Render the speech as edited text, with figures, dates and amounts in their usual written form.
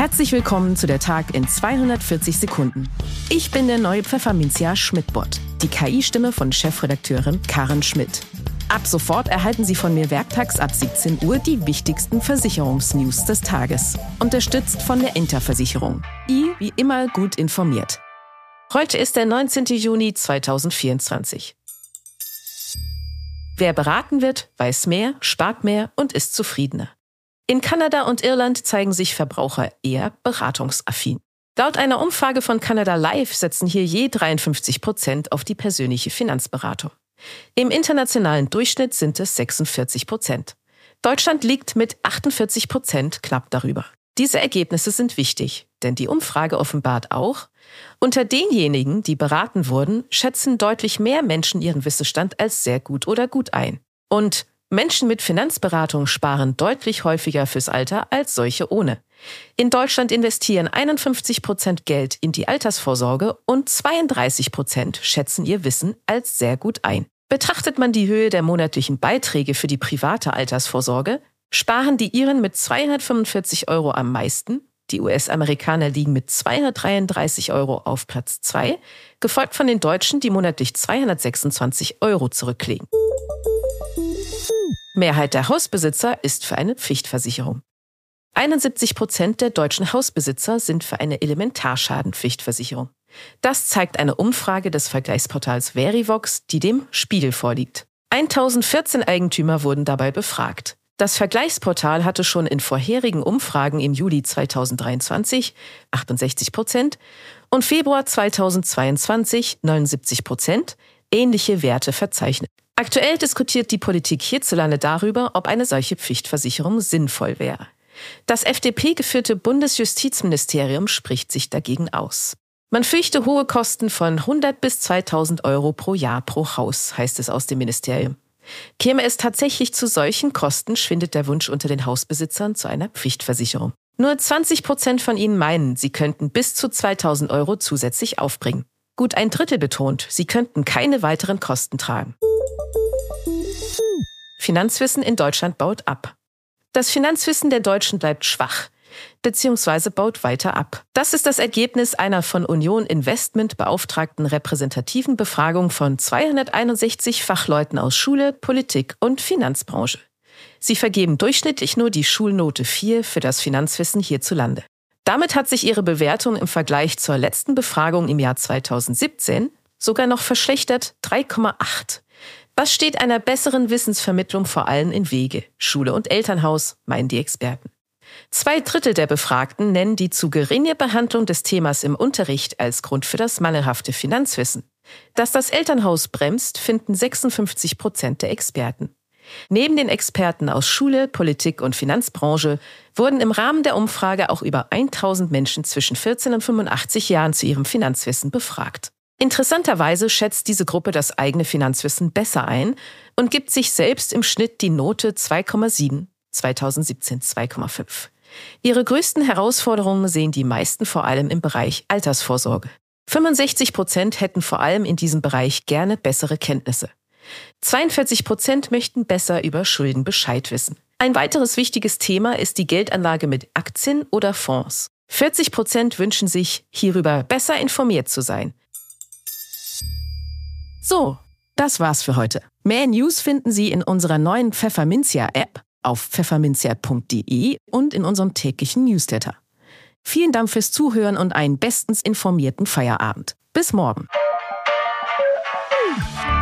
Herzlich willkommen zu der Tag in 240 Sekunden. Ich bin der neue Pfefferminzia Schmidt-Bot, die KI-Stimme von Chefredakteurin Karen Schmidt. Ab sofort erhalten Sie von mir werktags ab 17 Uhr die wichtigsten Versicherungsnews des Tages. Unterstützt von der Interversicherung. Wie immer gut informiert. Heute ist der 19. Juni 2024. Wer beraten wird, weiß mehr, spart mehr und ist zufriedener. In Kanada und Irland zeigen sich Verbraucher eher beratungsaffin. Laut einer Umfrage von Canada Life setzen hier je 53% auf die persönliche Finanzberatung. Im internationalen Durchschnitt sind es 46%. Deutschland liegt mit 48% knapp darüber. Diese Ergebnisse sind wichtig, denn die Umfrage offenbart auch, unter denjenigen, die beraten wurden, schätzen deutlich mehr Menschen ihren Wissensstand als sehr gut oder gut ein. Und Menschen mit Finanzberatung sparen deutlich häufiger fürs Alter als solche ohne. In Deutschland investieren 51% Geld in die Altersvorsorge und 32% schätzen ihr Wissen als sehr gut ein. Betrachtet man die Höhe der monatlichen Beiträge für die private Altersvorsorge, sparen die Iren mit 245 € am meisten, die US-Amerikaner liegen mit 233 € auf Platz 2, gefolgt von den Deutschen, die monatlich 226 € zurücklegen. Mehrheit der Hausbesitzer ist für eine Pflichtversicherung. 71% der deutschen Hausbesitzer sind für eine Elementarschadenpflichtversicherung. Das zeigt eine Umfrage des Vergleichsportals Verivox, die dem Spiegel vorliegt. 1014 Eigentümer wurden dabei befragt. Das Vergleichsportal hatte schon in vorherigen Umfragen im Juli 2023 68% und Februar 2022 79% ähnliche Werte verzeichnet. Aktuell diskutiert die Politik hierzulande darüber, ob eine solche Pflichtversicherung sinnvoll wäre. Das FDP-geführte Bundesjustizministerium spricht sich dagegen aus. Man fürchte hohe Kosten von 100 bis 2000 € pro Jahr pro Haus, heißt es aus dem Ministerium. Käme es tatsächlich zu solchen Kosten, schwindet der Wunsch unter den Hausbesitzern zu einer Pflichtversicherung. Nur 20% von ihnen meinen, sie könnten bis zu 2000 € zusätzlich aufbringen. Gut ein Drittel betont, sie könnten keine weiteren Kosten tragen. Finanzwissen in Deutschland baut ab. Das Finanzwissen der Deutschen bleibt schwach, bzw. baut weiter ab. Das ist das Ergebnis einer von Union Investment beauftragten repräsentativen Befragung von 261 Fachleuten aus Schule, Politik und Finanzbranche. Sie vergeben durchschnittlich nur die Schulnote 4 für das Finanzwissen hierzulande. Damit hat sich ihre Bewertung im Vergleich zur letzten Befragung im Jahr 2017 sogar noch verschlechtert 3,8. Was steht einer besseren Wissensvermittlung vor allem im Wege? Schule und Elternhaus, meinen die Experten. 2/3 der Befragten nennen die zu geringe Behandlung des Themas im Unterricht als Grund für das mangelhafte Finanzwissen. Dass das Elternhaus bremst, finden 56% der Experten. Neben den Experten aus Schule, Politik und Finanzbranche wurden im Rahmen der Umfrage auch über 1000 Menschen zwischen 14 und 85 Jahren zu ihrem Finanzwissen befragt. Interessanterweise schätzt diese Gruppe das eigene Finanzwissen besser ein und gibt sich selbst im Schnitt die Note 2,7, 2017 2,5. Ihre größten Herausforderungen sehen die meisten vor allem im Bereich Altersvorsorge. 65% hätten vor allem in diesem Bereich gerne bessere Kenntnisse. 42% möchten besser über Schulden Bescheid wissen. Ein weiteres wichtiges Thema ist die Geldanlage mit Aktien oder Fonds. 40% wünschen sich, hierüber besser informiert zu sein. So, das war's für heute. Mehr News finden Sie in unserer neuen Pfefferminzia-App, auf pfefferminzia.de und in unserem täglichen Newsletter. Vielen Dank fürs Zuhören und einen bestens informierten Feierabend. Bis morgen.